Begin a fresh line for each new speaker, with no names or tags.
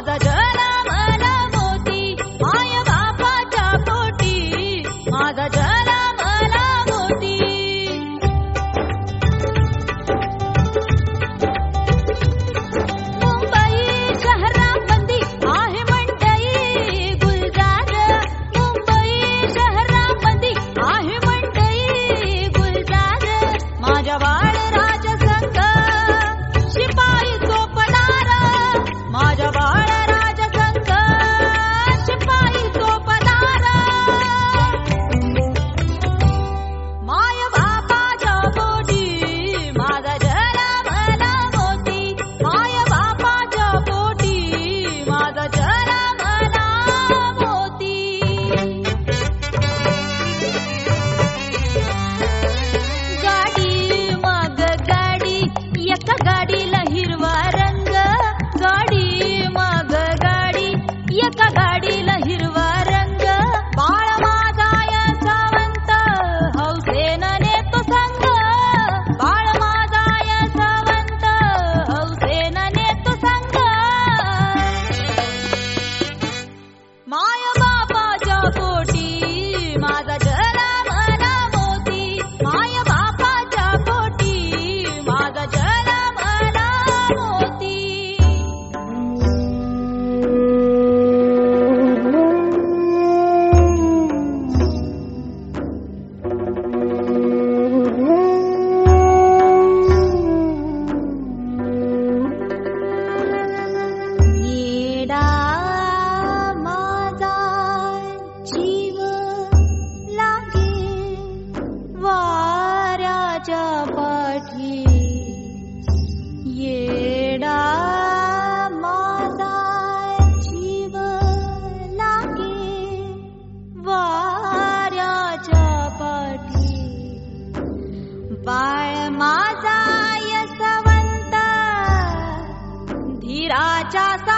माझा जन्मला मोती माय बापाच्या पोटी माझा जन्मला मोती मुंबई शहरामध्ये आहे मंडई गुलजार मुंबई शहरामध्ये आहे मंडई गुलजार माझ्या बाळराज संघ शिपाई चोपदार माझ्या बाळराज संघ शिपाई चोपदार माय बापाच्या पोटी माझा जन्मला मोती माय बापाच्या पोटी माझा जन्मला मोती गाडी मग गाडी एका गाडीला हिरवा रंग गाडी मग गाडी एका गाडीला हिरवा रंग बाळ माझा यशवंत हौसेनं नेतो संग बाळ माझा यशवंत हौसेनं नेतो संग माय बापाच्या पोटी माझा जन्मला मोती माय बापाच्या पोटी माझा जन्मला मोती येडा माझा जीव लागे वाऱ्याच्या पाठी येडा माझा जीव लागे वाऱ्याच्या पाठी बाळ माझा यशवंत धीराच्या